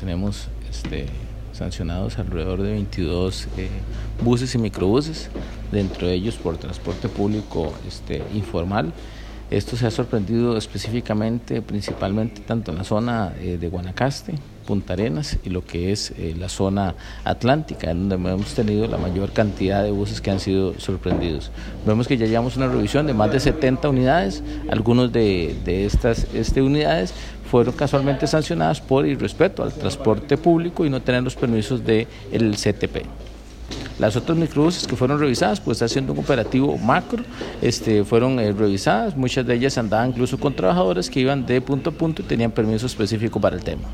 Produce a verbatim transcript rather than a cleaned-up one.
tenemos este, sancionados alrededor de veintidós eh, buses y microbuses, dentro de ellos por transporte público este, informal. Esto se ha sorprendido específicamente, principalmente tanto en la zona eh, de Guanacaste, Punta Arenas y lo que es eh, la zona atlántica, en donde hemos tenido la mayor cantidad de buses que han sido sorprendidos. Vemos que ya llevamos una revisión de más de setenta unidades, algunos de, de estas este, unidades fueron casualmente sancionadas por irrespeto al transporte público y no tener los permisos del C T P. Las otras microbuses que fueron revisadas, pues haciendo un operativo macro, este, fueron eh, revisadas, muchas de ellas andaban incluso con trabajadores que iban de punto a punto y tenían permiso específico para el tema.